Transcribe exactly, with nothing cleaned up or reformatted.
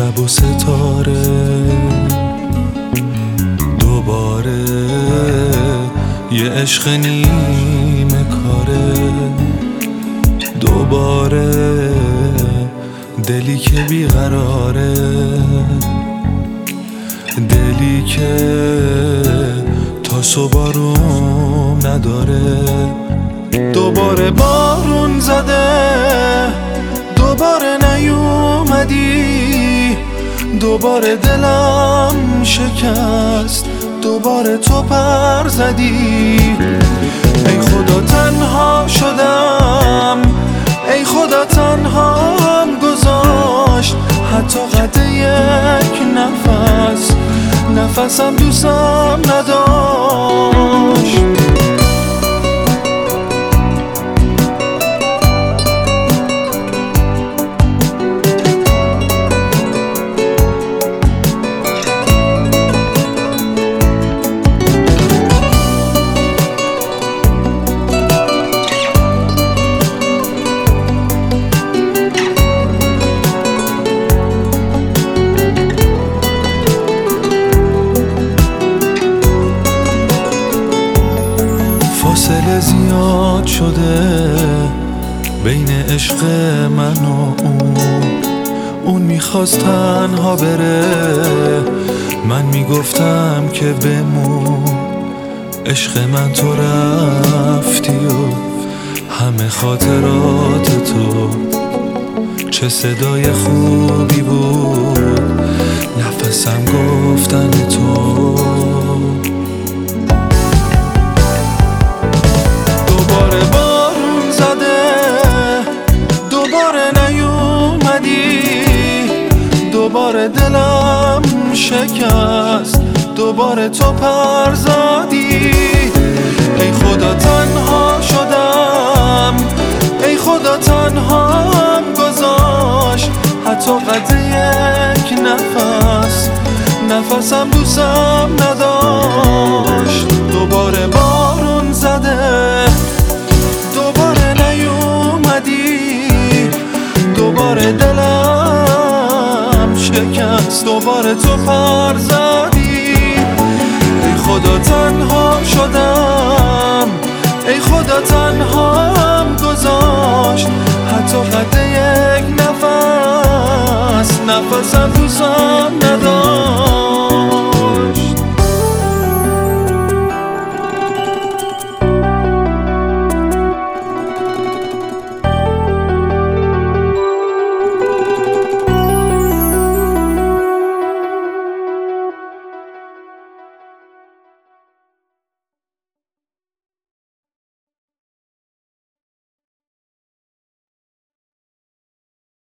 شب و ستاره دوباره یه عشق نیمه کاره، دوباره دلی که بیقراره، دلی که تا صبح بارون نداره. دوباره بارون زده، دوباره نیومدی، دوباره دلم شکست، دوباره تو پر زدی. ای خدا تنها شدم، ای خدا تنهام گذاشت، حتی قد یک نفس نفسم دوستم نداشت. فاصله زیاد شده بین عشق من و اون، اون میخواست تنها بره، من میگفتم که بمون. عشق من تو رفتی و همه خاطرات تو، چه صدای خوبی بود نفسم گفتن تو. دوباره دلم شکست، دوباره تو پر زدی. ای خدا تنها شدم، ای خدا تنهام گذاشت، حتی قد یک نفس نفسم دوستم نداشت. دوباره بارون زده، دوباره نیومدی، دوباره دلم شکست، دوباره تو پر زدی. ای خدا تنها شدم، ای خدا تنهام گذاشت، حتی قد یک نفس نفسم